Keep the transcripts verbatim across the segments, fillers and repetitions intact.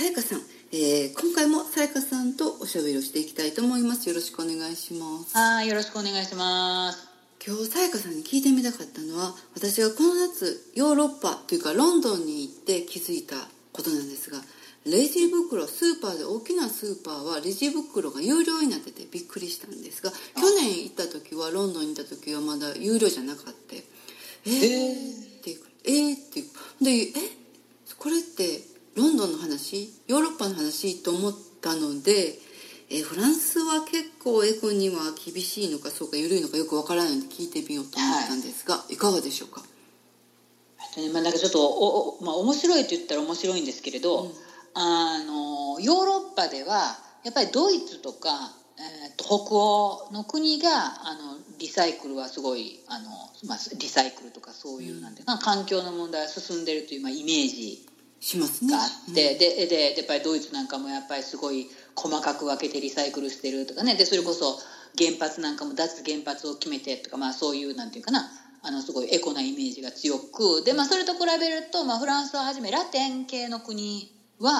やかさん、えー、今回もさやかさんとおしゃべりをしていきたいと思います。よろしくお願いします。 はい、よろしくお願いします。 今日さやかさんに聞いてみたかったのは、私がこの夏ヨーロッパというかロンドンに行って気づいたことなんですが、レジ袋、スーパーで大きなスーパーはレジ袋が有料になっててびっくりしたんですが、去年行った時はロンドンに行った時はまだ有料じゃなかった。えー、えー、っていうえー、っていうでえこれってロンドンの話、ヨーロッパの話と思ったので、えー、フランスは結構エコには厳しいのかそうか緩いのかよくわからないので聞いてみようと思ったんですが、はい、いかがでしょうか。 ね、まあ、なんかちょっとお、お、まあ、面白いと言ったら面白いんですけれど、うん、あのヨーロッパではやっぱりドイツとか、えー、と北欧の国があのリサイクルはすごいあの、まあ、リサイクルとかそういう、うん、なんていうか環境の問題が進んでいるという、まあ、イメージしますね。 があって、うん、で, でやっぱりドイツなんかもやっぱりすごい細かく分けてリサイクルしてるとかね、でそれこそ原発なんかも脱原発を決めてとか、まあ、そういうなんていうかな、あのすごいエコなイメージが強くで、まあ、それと比べると、まあ、フランスをはじめラテン系の国は、うん、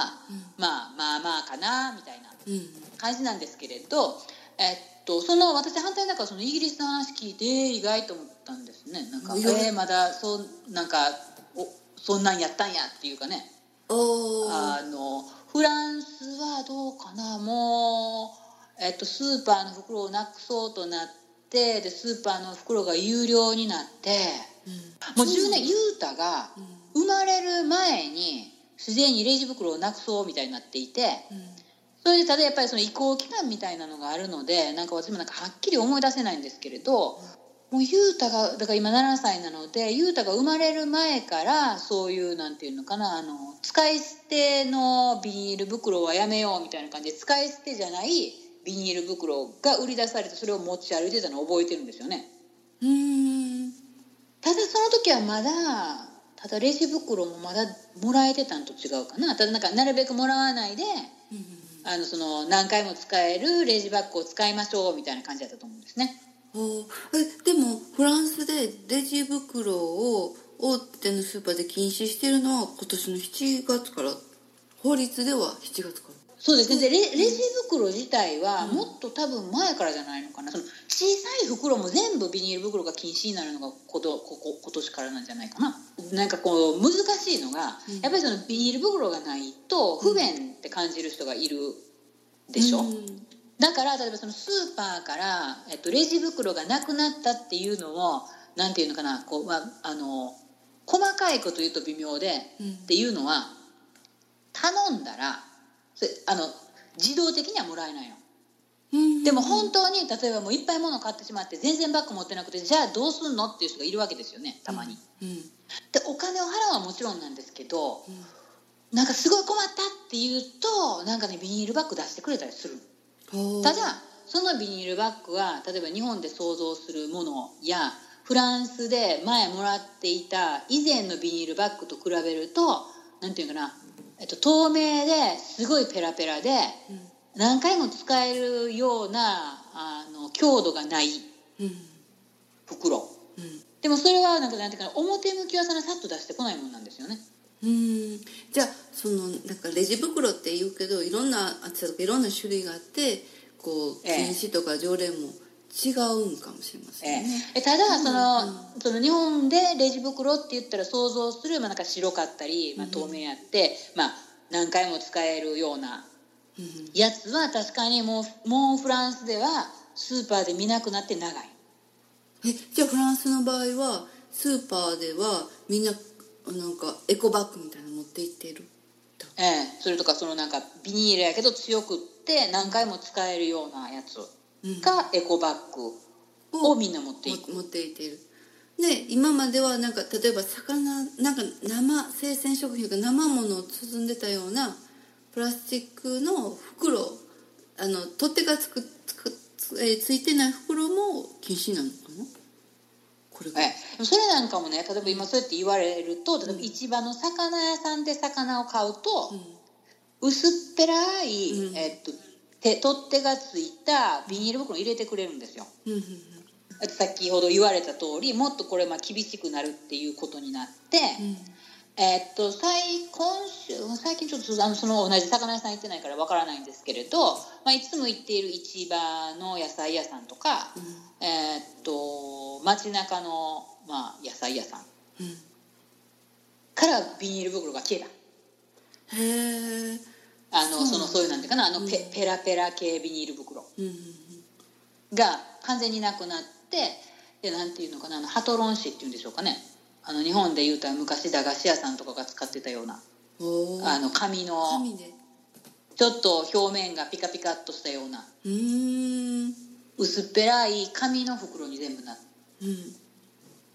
まあまあまあかなみたいな感じなんですけれど、えっと、その私反対だからそのイギリスの話聞いて意外と思ったんですね。なんか、えー、まだそうなんかおそんなんやったんやっていうかね、あのフランスはどうかな、もう、えっと、スーパーの袋をなくそうとなってでスーパーの袋が有料になって、うん、もうじゅうねんユータが生まれる前にすでにレジ袋をなくそうみたいになっていて、うん、それでただやっぱりその移行期間みたいなのがあるのでなんか私もなんかはっきり思い出せないんですけれど、もうユータがだから今ななさいなのでユータが生まれる前からそういうなんていうのかな、あの使い捨てのビニール袋はやめようみたいな感じで使い捨てじゃないビニール袋が売り出されてそれを持ち歩いてたのを覚えてるんですよね。 うーんただその時はまだただレジ袋もまだもらえてたんと違うかな。ただなんかなるべくもらわないで、うん、あのその何回も使えるレジバッグを使いましょうみたいな感じだったと思うんですね。 えでもフランスでレジ袋を大手のスーパーで禁止してるのは今年のしちがつから、法律ではしちがつから。 そうですね。で レ, レジ袋自体はもっと多分前からじゃないのかな、うん、その小さい袋も全部ビニール袋が禁止になるのがこここ今年からなんじゃないかな。なんかこう難しいのが、うん、やっぱりそのビニール袋がないと不便って感じる人がいるでしょ、うん、だから例えばそのスーパーから、えっと、レジ袋がなくなったっていうのもなんていうのかな、こう、まあ、あの細かいこと言うと微妙で、うん、っていうのは頼んだらあの自動的にはもらえないの、うんうんうん、でも本当に例えばもういっぱい物買ってしまって全然バッグ持ってなくてじゃあどうすんのっていう人がいるわけですよね、たまに、うんうん、でお金を払うのはもちろんなんですけど、うん、なんかすごい困ったって言うとなんかねビニールバッグ出してくれたりする。ただそのビニールバッグは例えば日本で想像するものやフランスで前もらっていた以前のビニールバッグと比べるとなんていうかな、えっと、透明ですごいペラペラで、うん、何回も使えるようなあの強度がない袋、うんうん、でもそれはなんかなんていうかな、表向きはそのさっと出してこないものなんですよね。 うーんじゃあそのなんかレジ袋って言うけどいろんな厚さとかいろんな種類があってこう禁止とか条例も違うんかもしれませんね、 ええ、ただその、うん、その日本でレジ袋って言ったら想像する、まあ、なんか白かったり、まあ、透明やって、うんまあ、何回も使えるようなやつは確かにもう、もうフランスではスーパーで見なくなって長い。 えじゃあフランスの場合はスーパーではみんななんかエコバッグみたいなの持って行っている、 ええ、それとかそのなんかビニールやけど強くって何回も使えるようなやつがエコバッグをみんな持っていく、 持っていっている。で今まではなんか例えば魚なんか生生鮮食品とか生ものを包んでたようなプラスチックの袋、あの取っ手がつくつくつ、えー、ついてない袋も禁止なのかな。これが、 ええ、それなんかもね、例えば今そうやって言われると、例えば市場の魚屋さんで魚を買うと、うん、薄っぺらい、うんえっと、手取っ手がついたビニール袋を入れてくれるんですよ、うんうんうん、先ほど言われた通りもっとこれまあ厳しくなるっていうことになって、うんえーっと最今週最近ちょっとあのその同じ魚屋さん行ってないからわからないんですけれど、まあ、いつも行っている市場の野菜屋さんとか、うん、えーっと街中の、まあ、野菜屋さん、うん、からビニール袋が消えた。 へー。 あの そ, そのそういうなんていうかなあの ペ,、うん、ペラペラ系ビニール袋が完全になくなって、でなんていうのかな、あのハトロン紙っていうんでしょうかね、あの日本でいうと昔駄菓子屋さんとかが使ってたようなあの紙の紙でちょっと表面がピカピカっとしたような、うーん、薄っぺらい紙の袋に全部なった、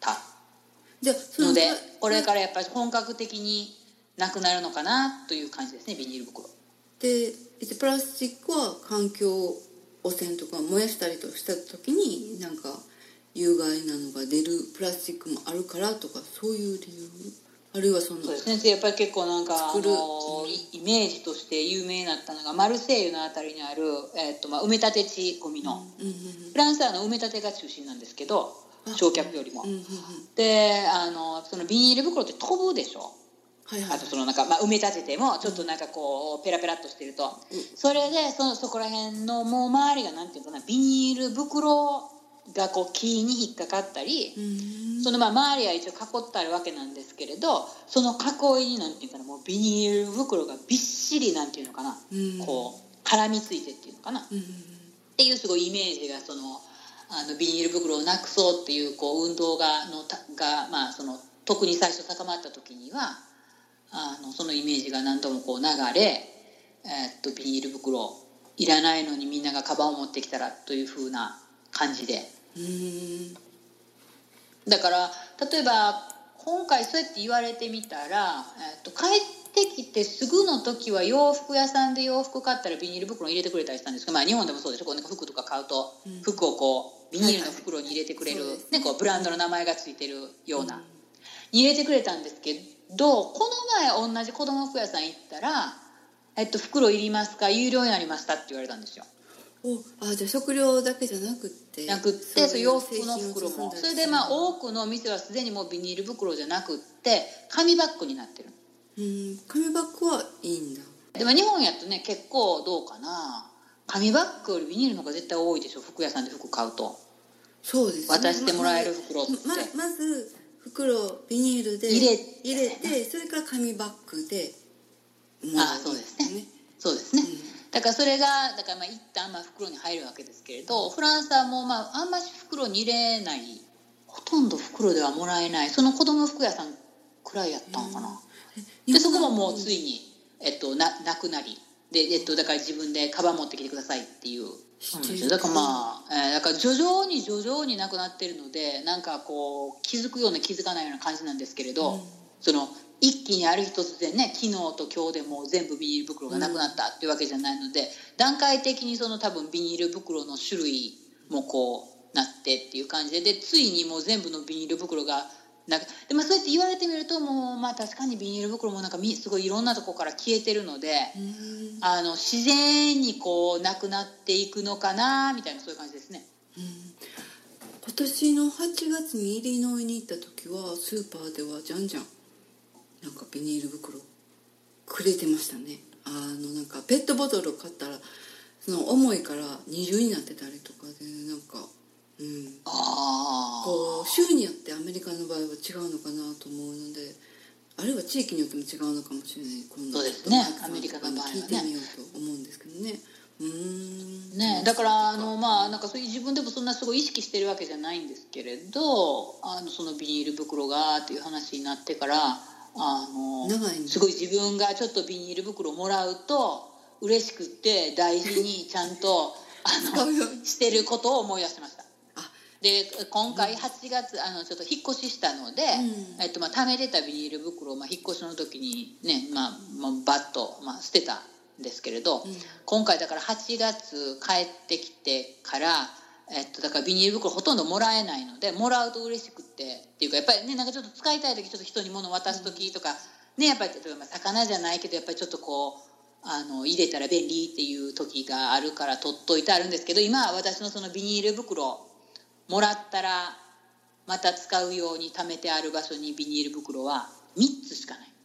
うん、じゃのでこれからやっぱり本格的になくなるのかなという感じですね、ビニール袋で。プラスチックは環境汚染とか燃やしたりとした時になんか有害なのが出るプラスチックもあるからとか、そういう理由、あるいはそのそうですね、やっぱり結構なんかあのイメージとして有名になったのがマルセイユのあたりにある、えーっとまあ、埋め立て地ゴミの、うんうんうん、フランスはあの埋め立てが中心なんですけど、焼却よりも、うんうんうん、であのそのビニール袋って飛ぶでしょ、はいはいはい、あとそのなんか、まあ、埋め立ててもちょっとなんかこうペラペラっとしてると、うん、それで そ, そこら辺のもう周りがなんていうかな、ビニール袋がこう木に引っかかったり、うん、そのまあ周りは一応囲ってあるわけなんですけれど、その囲いになんていうかな、もうビニール袋がびっしりなんていうのかな、うん、こう絡みついてっていうのかな、うん、っていうすごいイメージがそのあのビニール袋をなくそうっていうこう運動がのが、まあ、その特に最初高まった時にはあのそのイメージが何度もこう流れ、えー、っとビニール袋いらないのにみんながカバンを持ってきたらという風な感じで、うーん、だから例えば今回そうやって言われてみたら、えー、っと帰ってきてすぐの時は洋服屋さんで洋服買ったらビニール袋に入れてくれたりしたんですけど、まあ、日本でもそうでしょ、こうなんか服とか買うと服をこうビニールの袋に入れてくれる、はいはい、ね、こうブランドの名前がついてるような、うん、に入れてくれたんですけど、この前同じ子供服屋さん行ったら、えっと、袋いりますか、有料になりましたって言われたんですよ。 おあじゃあ食料だけじゃなくってなくってそう洋服の袋も、それでまあ多くの店はすでにもうビニール袋じゃなくって紙バッグになってる。 うん、紙バッグはいいんだ。 でも日本やとね結構どうかな、紙バッグよりビニールの方が絶対多いでしょ、服屋さんで服買うと。 そうですね、 渡してもらえる袋って、 ま, ま, まず袋ビニールで入れ入れて、それから紙バッグでもらう。ああそうですね、そうですね、うん、だからそれがだからまあ一旦まあ袋に入るわけですけれど、フランスはもうまああんまり袋に入れない、ほとんど袋ではもらえない、その子供服屋さんくらいやったのかな、うん、でそこももうついに、えっと、な, なくなりで、えっと、だから自分でカバン持ってきてくださいっていう、うん、だからまあ、えー、だから徐々に徐々になくなってるので、なんかこう気づくような気づかないような感じなんですけれど、うん、その一気にある日突然ね、昨日と今日でもう全部ビニール袋がなくなったっていうわけじゃないので、うん、段階的にその多分ビニール袋の種類もこうなってっていう感じで、でついにもう全部のビニール袋がなんかで、まあ、そうやって言われてみるともう、まあ、確かにビニール袋もなんかすごいいろんなところから消えてるので、あの自然にこうなくなっていくのかなみたいな、そういう感じですね。うん、 今年のはちがつにイリノイに行った時はスーパーではじゃんじゃんなんかビニール袋くれてましたね。あのなんかペットボトルを買ったらその重いから二重になってたりとかで、なんかうん、あこう州によってアメリカの場合は違うのかなと思うので、あるいは地域によっても違うのかもしれない。今度そうですね、アメリカの場合はね聞いてみようと思うんですけどね。うーんね、だからあの、まあ、なんかそういう自分でもそんなすごい意識してるわけじゃないんですけれど、あのそのビニール袋がっていう話になってから、あのすごい自分がちょっとビニール袋をもらうと嬉しくって大事にちゃんとあのしてることを思い出しました。で今回はちがつあのちょっと引っ越ししたので、うんえっとまあ、貯めてたビニール袋を、まあ、引っ越しの時にね、まあまあ、バッと、まあ、捨てたんですけれど、うん、今回だからはちがつ帰ってきてから、えっと、だからビニール袋ほとんどもらえないので、もらうと嬉しくってっていうか、やっぱりねなんかちょっと使いたい時ちょっと人に物渡す時とか、うん、ねやっぱり例えば魚じゃないけどやっぱりちょっとこうあの入れたら便利っていう時があるから取っといてあるんですけど、今は私のそのビニール袋もらったらまた使うように貯めてある場所にビニール袋はみっつしかない。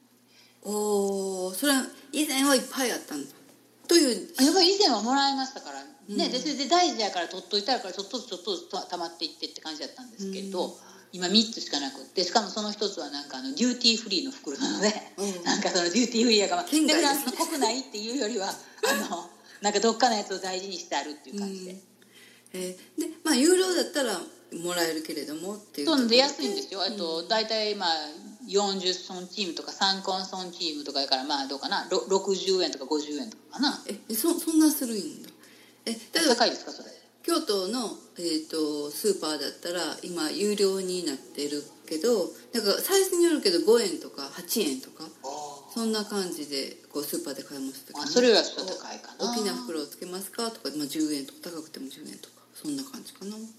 おお、それは以前はいっぱいあったんだという。 やっぱり以前はもらいましたからね、うん、でそれで大事やから取っといたらからちょっとずつちょっとずつたまっていってって感じだったんですけど、うん、今みっつしかなくって、しかもそのひとつはなんかあのデューティーフリーの袋なので、うん、なんかそのデューティーフリーやからでフランスの国内っていうよりはあのなんかどっかのやつを大事にしてあるっていう感じで、うん、 えー、でまあ有料だったらもらえるけれどもっていうそうで安いんですよ。あと、うん、大体まあよんじゅっソンチームとかさんコンソンチームとかやからまあどうかなろくじゅうえんとかごじゅうえんとかかな。 え そ, そんなするんだ。え例えば高いですかそれ。 京都の、えー、とスーパーだったら今有料になってるけどだからサイズによるけどごえんとかはちえんとかそんな感じでこうスーパーで買いますとか、 ね、あそれはちょっと高いかな。 大きな袋をつけますかとか、まあ、じゅうえんとか高くてもじゅうえんとかそんな感じかな、うん、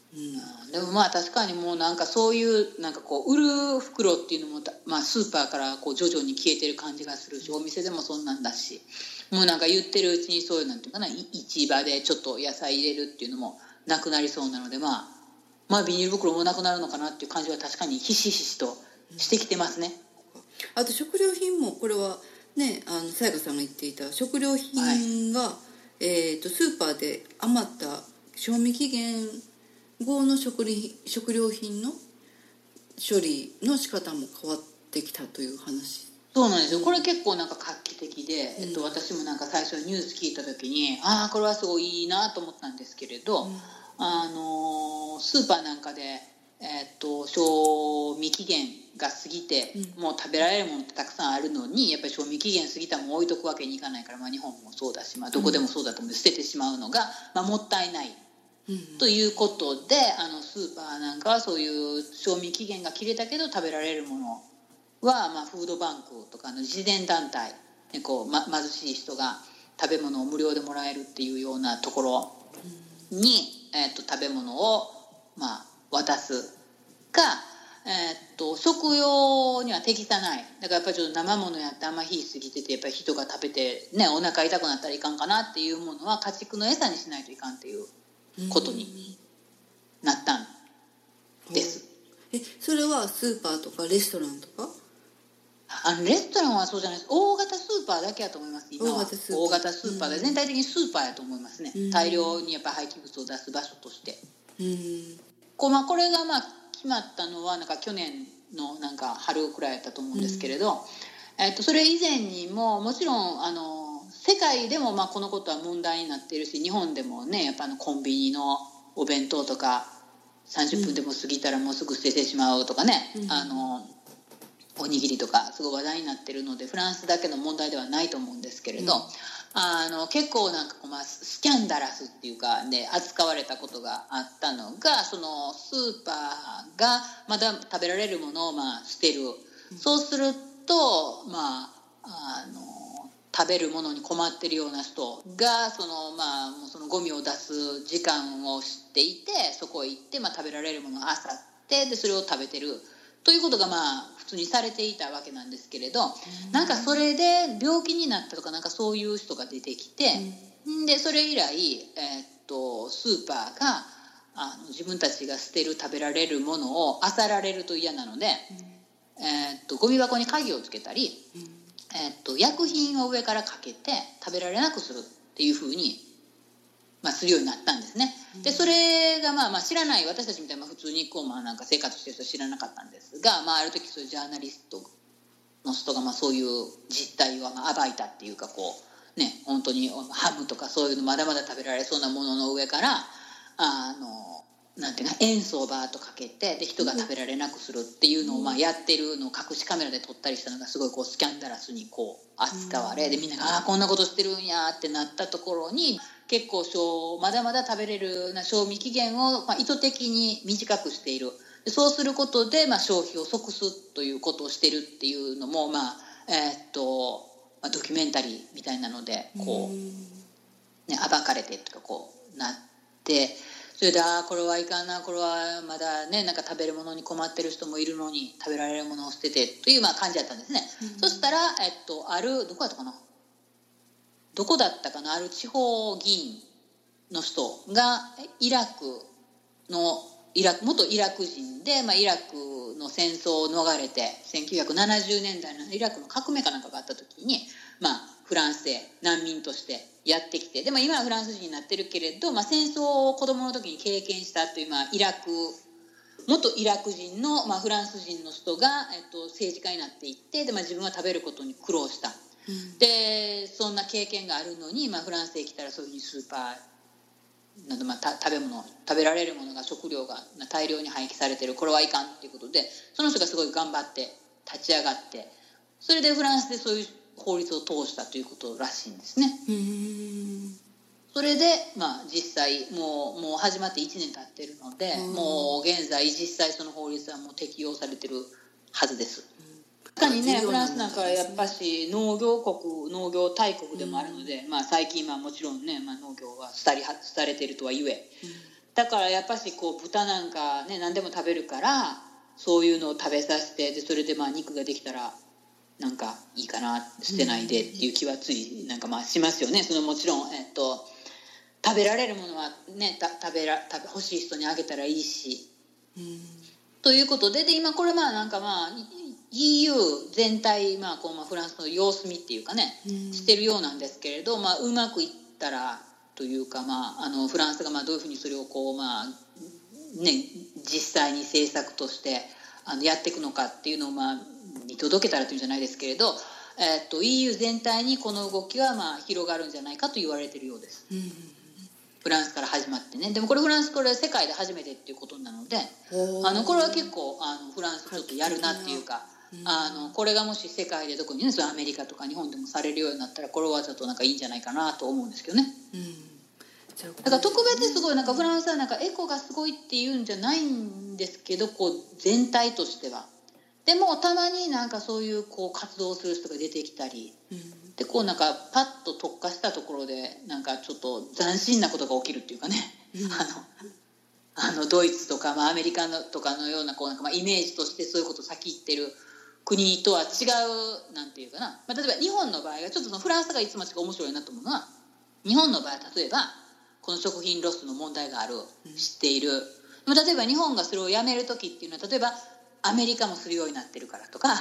でもまあ確かにもうなんかそういうなんかこう売る袋っていうのも、まあ、スーパーからこう徐々に消えてる感じがするし、お店でもそんなんだし、もうなんか言ってるうちにそういうなんていうかな市場でちょっと野菜入れるっていうのもなくなりそうなので、まあ、まあビニール袋もなくなるのかなっていう感じは確かにひしひしとしてきてますね、 うん、あと食料品もこれはねあのさやかさんが言っていた食料品が、はい、えー、とスーパーで余った賞味期限後の 食, 食料品の処理の仕方も変わってきたという話。 そうなんですよ。これ結構なんか画期的で、うん、えっと、私もなんか最初ニュース聞いた時にああこれはすごいいいなと思ったんですけれど、うん、あのスーパーなんかで、えっと、賞味期限が過ぎて、うん、もう食べられるものってたくさんあるのにやっぱり賞味期限過ぎたもの置いとくわけにいかないから、まあ、日本もそうだし、まあ、どこでもそうだと思うんで捨ててしまうのが、まあ、もったいない。うん、ということであのスーパーなんかはそういう賞味期限が切れたけど食べられるものは、まあ、フードバンクとかの慈善団体でこう、ま、貧しい人が食べ物を無料でもらえるっていうようなところに、えー、と食べ物を、まあ、渡すか、えー、と食用には適さない。だからやっぱりちょっと生ものやってあんま火過ぎててやっぱり人が食べて、ね、お腹痛くなったらいかんかなっていうものは家畜の餌にしないといかんっていうことになったんです、 うん、えそれはスーパーとかレストランとか？ あのレストランはそうじゃないです。大型スーパーだけやと思います。今は大型スーパー、大型スーパーで全体的にスーパーやと思いますね、うん、大量にやっぱ廃棄物を出す場所として、うん、こ, うまあ、これがまあ決まったのはなんか去年のなんか春くらいやったと思うんですけれど、うんえっと、それ以前にももちろんあの世界でもまあこのことは問題になっているし、日本でもねやっぱあのコンビニのお弁当とかさんじゅっぷんでも過ぎたらもうすぐ捨ててしまうとかね、うん、あのおにぎりとかすごい話題になっているのでフランスだけの問題ではないと思うんですけれど、うん、あの結構なんかこう、まあ、スキャンダラスっていうかで、ね、扱われたことがあったのがそのスーパーがまだ食べられるものをまあ捨てる、うん、そうするとまああの食べるものに困ってるような人がその、まあ、もうそのゴミを出す時間を知っていてそこへ行って、まあ、食べられるものを漁ってでそれを食べてるということがまあ普通にされていたわけなんですけれど、なんかそれで病気になったとかなんかそういう人が出てきて、でそれ以来、えー、っとスーパーがあの自分たちが捨てる食べられるものを漁られると嫌なので、えー、っとゴミ箱に鍵をつけたり、えー、っと薬品を上からかけて食べられなくするっていうふうに、まあ、するようになったんですね。でそれがまあまあ知らない私たちみたいな普通にこうまあなんか生活してる人は知らなかったんですが、まあ、ある時そういうジャーナリストの人がまあそういう実態をまあ暴いたっていうかこうね本当にハムとかそういうのまだまだ食べられそうなものの上からあのなんていうか塩素をバーッとかけてで人が食べられなくするっていうのをまあやってるのを隠しカメラで撮ったりしたのがすごいこうスキャンダラスにこう扱われでみんながああこんなことしてるんやってなったところに結構まだまだ食べれるな賞味期限をまあ意図的に短くしている。そうすることでまあ消費を即すということをしているっていうのもまあえーっとまあドキュメンタリーみたいなのでこうね暴かれてとかこうなってそれであこれはいかんなこれはまだねなんか食べるものに困ってる人もいるのに食べられるものを捨ててというまあ感じだったんですね。そしたらえっとあるどこだったかなどこだったかなある地方議員の人がイラクのイラク元イラク人で、まあ、イラクの戦争を逃れてせんきゅうひゃくななじゅうねんだいのイラクの革命かなんかがあった時に、まあ、フランスへ難民としてやってきて、で、まあ、今はフランス人になってるけれど、まあ、戦争を子供の時に経験したという、まあ、イラク元イラク人の、まあ、フランス人の人が、えっと、政治家になっていって、で、まあ、自分は食べることに苦労した、うん、でそんな経験があるのに、まあ、フランスへ来たらそういうふうにスーパーなど、まあ、た食べ物食べられるものが食料が大量に廃棄されてる、これはいかんということで、その人がすごい頑張って立ち上がって、それでフランスでそういう法律を通したということらしいんですね。うーん、それで、まあ、実際もう、もう始まっていちねん経ってるので、もう現在実際その法律はもう適用されてるはずです。確かにね、フランスなんかはやっぱし農業国農業大国でもあるので、まあ、最近はもちろんね、まあ、農業は廃り廃れてるとはゆえ、だからやっぱしこう豚なんかね何でも食べるから、そういうのを食べさせて、でそれでまあ肉ができたらなんかいいかな、捨てないでっていう気はついなんかまあしますよね。そのもちろん、えっと食べられるものはね、た食べら食べ欲しい人にあげたらいいし、うん、ということで、で今これまあなんかまあ イーユー 全体、まあこうまあフランスの様子見っていうかね、うん、してるようなんですけれど、まあうまくいったらというか、まああのフランスがまあどういうふうにそれをこうまあね実際に政策としてあのやっていくのかっていうのをまあ見届けたらというんじゃないですけれど、えー、と イーユー 全体にこの動きはまあ広がるんじゃないかと言われているようです、うん、フランスから始まってね。でもこれフランスこれ世界で初めてっていうことなので、あのこれは結構あのフランスちょっとやるなっていうか、うん、あのこれがもし世界でどこにね、それアメリカとか日本でもされるようになったら、これはちょっとなんかいいんじゃないかなと思うんですけどね、うん、だから特別すごいなんかフランスはなんかエコがすごいっていうんじゃないんですけど、こう全体としてはでもたまになんかそういうこう活動する人が出てきたり、うん、でこうなんかパッと特化したところでなんかちょっと斬新なことが起きるっていうかね、うん、あのあのドイツとか、まあ、アメリカのとかのようなこうなんかまあイメージとしてそういうことを先言ってる国とは違うなんていうかな、まあ、例えば日本の場合はちょっとそのフランスがいつも面白いなと思うのは、日本の場合は例えばこの食品ロスの問題がある、知っている、でも例えば日本がそれをやめる時っていうのは、例えばアメリカもするようになってるからとか、うん、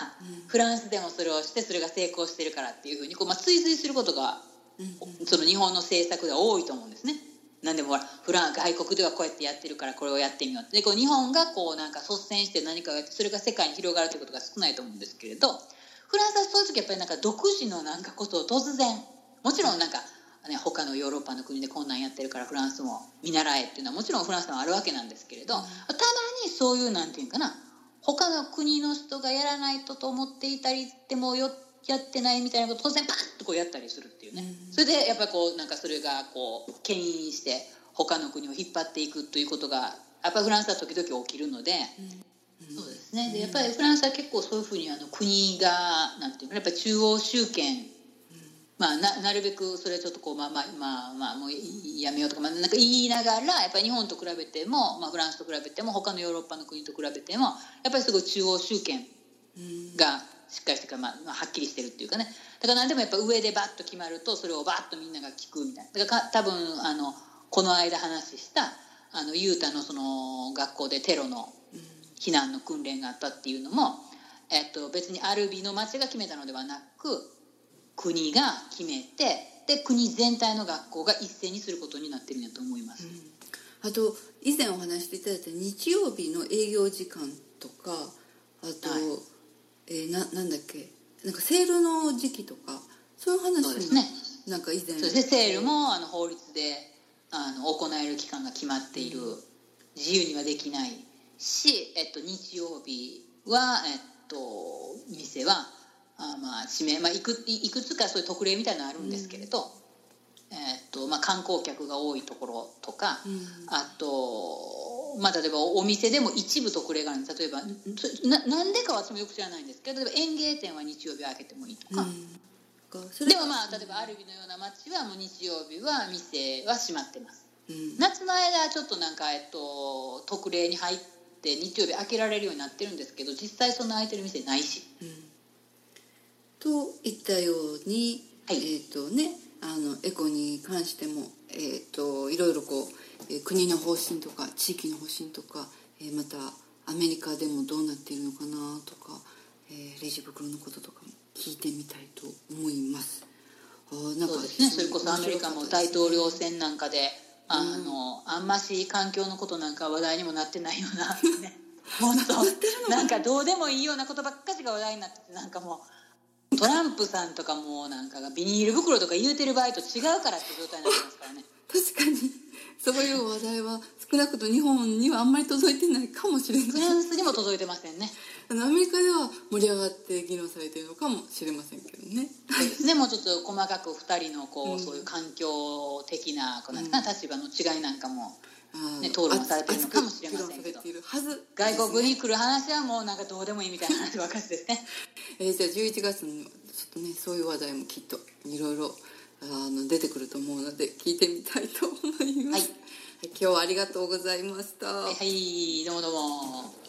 フランスでもそれをしてそれが成功してるからっていうふうにこう、まあ、追随することが、うん、その日本の政策では多いと思うんですね。なんでもほらフラン外国ではこうやってやってるからこれをやってみようって、でこう日本がこうなんか率先して何かをやってそれが世界に広がるということが少ないと思うんですけれど、フランスはそういう時やっぱりなんか独自のなんかことを突然、もちろんなんか、ね、他のヨーロッパの国でこんなんやってるからフランスも見習えっていうのはもちろんフランスもあるわけなんですけれど、うん、たまにそういうなんていうかな、他の国の人がやらないとと思っていたりでもよやってないみたいなことを突然パッとこうやったりするっていうね、うん、それでやっぱりこうなんかそれがこう牽引して他の国を引っ張っていくということがやっぱりフランスは時々起きるので、うん、そうですね。でやっぱりフランスは結構そういうふうにあの国がなんていうかやっぱり中央集権、まあ、な, なるべくそれはちょっとこうまあまあまあまあもうやめようとか、まあ、なんか言いながらやっぱり日本と比べても、まあ、フランスと比べても他のヨーロッパの国と比べてもやっぱりすごい中央集権がしっかりしてるから、まあ、まあはっきりしてるっていうかね、だから何でもやっぱ上でバッと決まるとそれをバッとみんなが聞くみたいな。だから多分あのこの間話したあのユータのその学校でテロの避難の訓練があったっていうのも、えっと、別にアルビの町が決めたのではなく国が決めて、で国全体の学校が一斉にすることになってるんだと思います、 うん、あと以前お話していただいた日曜日の営業時間とか、あと、はい、えー、な, なんだっけなんかセールの時期とかそういう話も、そうですね、なんか以前そうですね、セールもあの法律であの行える期間が決まっている、自由にはできないし、えっと、日曜日は、えっと、店はあまあ指名まあ、い, くいくつかそういう特例みたいなのあるんですけれど、うん、えーっとまあ、観光客が多いところとか、うん、あと、まあ、例えばお店でも一部特例があるんです。例えば な, なんでかは私もよく知らないんですけど、例えば園芸店は日曜日は開けてもいいとか、うん、それでもまあ例えばアルビのような街はもう日曜日は店は閉まってます、うん、夏の間はちょっとなんか、えっと、特例に入って日曜日開けられるようになってるんですけど、実際そんな開いてる店ないし、うん、 といったように、はい、えーとね、あのエコに関しても、えーといろいろこう、えー、国の方針とか地域の方針とかえー、またアメリカでもどうなっているのかなとか、えー、レジ袋のこととかも聞いてみたいと思います。あなんかそうですね、それこそアメリカも大統領選なんかであの、うん、あんまし環境のことなんか話題にもなってないような、ね、もっとなんかどうでもいいようなことばっかしが話題になってて、なんかもうトランプさんとかもなんかがビニール袋とか言うてる場合と違うからって状態になってますからね。 確かにそういう話題は少なくとも日本にはあんまり届いてないかもしれない。 フランスにも届いてませんね。 あのアメリカでは盛り上がって議論されているのかもしれませんけどね。 そうですね、もうちょっと細かくふたりのこう、うん、そういう環境的なこうなんか、うん、立場の違いなんかも、ね、討論されているのかもしれませんけど、外国に来る話はもうなんかどうでもいいみたいな話ばっかりですね。 えー、じゃあじゅういちがつにちょっとねそういう話題もきっといろいろあの出てくると思うので聞いてみたいと思います。はい、はい、今日はありがとうございました。 はい、はい、どうもどうも。